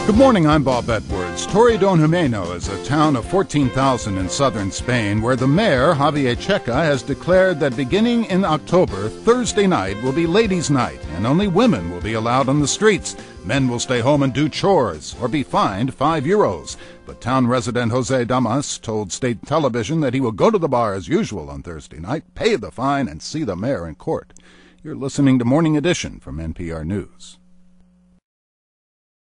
Good morning, I'm Bob Edwards. Torredonjimeno is a town of 14,000 in southern Spain where the mayor, Javier Checa, has declared that beginning in October, Thursday night will be ladies' night and only women will be allowed on the streets. Men will stay home and do chores or be fined €5. But town resident Jose Damas told state television that he will go to the bar as usual on Thursday night, pay the fine, and see the mayor in court. You're listening to Morning Edition from NPR News.